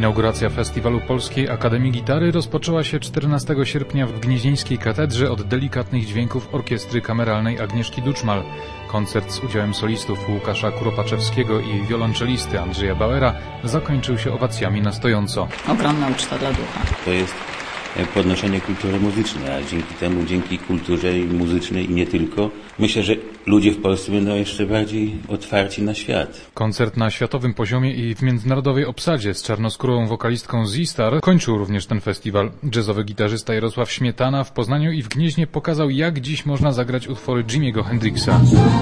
Inauguracja Festiwalu Polskiej Akademii Gitary rozpoczęła się 14 sierpnia w Gnieźnieńskiej Katedrze od delikatnych dźwięków orkiestry kameralnej Agnieszki Duczmal. Koncert z udziałem solistów Łukasza Kuropaczewskiego i wiolonczelisty Andrzeja Bauera zakończył się owacjami na stojąco. Ogromna uczta dla ducha. To jest podnoszenie kultury muzycznej, a dzięki temu, dzięki kulturze muzycznej i nie tylko, myślę, że ludzie w Polsce będą jeszcze bardziej otwarci na świat. Koncert na światowym poziomie i w międzynarodowej obsadzie z czarnoskórą wokalistką Z-Star kończył również ten festiwal. Jazzowy gitarzysta Jarosław Śmietana w Poznaniu i w Gnieźnie pokazał, jak dziś można zagrać utwory Jimiego Hendrixa.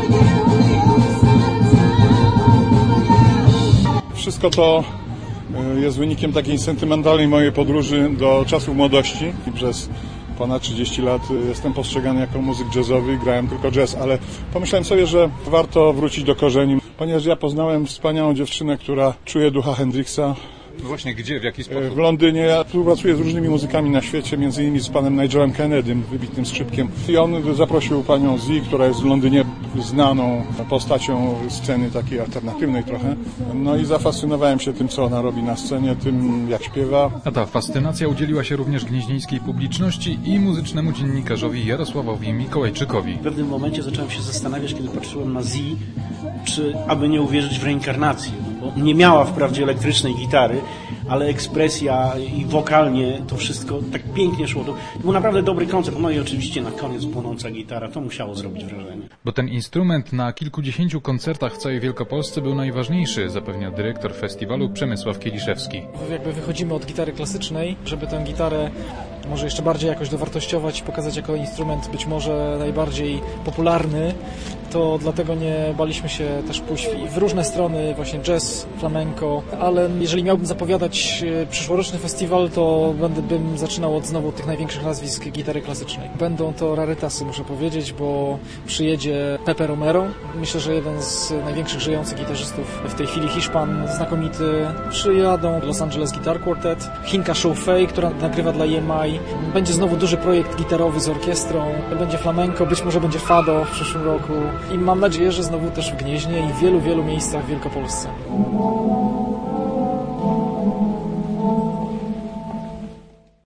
Wszystko to jest wynikiem takiej sentymentalnej mojej podróży do czasów młodości. Przez ponad 30 lat jestem postrzegany jako muzyk jazzowy, grałem tylko jazz, ale pomyślałem sobie, że warto wrócić do korzeni, ponieważ ja poznałem wspaniałą dziewczynę, która czuje ducha Hendrixa. Właśnie gdzie, w jaki sposób? W Londynie. Ja współpracuję z różnymi muzykami na świecie, między innymi z panem Nigelem Kennedym, wybitnym skrzypkiem. I on zaprosił panią Z, która jest w Londynie znaną postacią sceny takiej alternatywnej trochę. No i zafascynowałem się tym, co ona robi na scenie, tym jak śpiewa. A ta fascynacja udzieliła się również gnieźnieńskiej publiczności i muzycznemu dziennikarzowi Jarosławowi Mikołajczykowi. W pewnym momencie zacząłem się zastanawiać, kiedy patrzyłem na Z, czy aby nie uwierzyć w reinkarnację. Bo nie miała wprawdzie elektrycznej gitary, ale ekspresja i wokalnie to wszystko tak pięknie szło. To był naprawdę dobry koncert. No i oczywiście na koniec płonąca gitara. To musiało zrobić wrażenie. Bo ten instrument na kilkudziesięciu koncertach w całej Wielkopolsce był najważniejszy, zapewnia dyrektor festiwalu Przemysław Kieliszewski. Jakby wychodzimy od gitary klasycznej, żeby tę gitarę może jeszcze bardziej jakoś dowartościować, pokazać jako instrument być może najbardziej popularny, to dlatego nie baliśmy się też pójść w różne strony, właśnie jazz, flamenco, ale jeżeli miałbym zapowiadać przyszłoroczny festiwal, to bym zaczynał od znowu tych największych nazwisk gitary klasycznej. Będą to rarytasy, muszę powiedzieć, bo przyjedzie Pepe Romero, myślę, że jeden z największych żyjących gitarzystów w tej chwili, Hiszpan znakomity. Przyjadą Los Angeles Guitar Quartet, Hinka Shoufei, która nagrywa dla EMI. Będzie znowu duży projekt gitarowy z orkiestrą, będzie flamenco, być może będzie fado w przyszłym roku i mam nadzieję, że znowu też w Gnieźnie i w wielu miejscach w Wielkopolsce.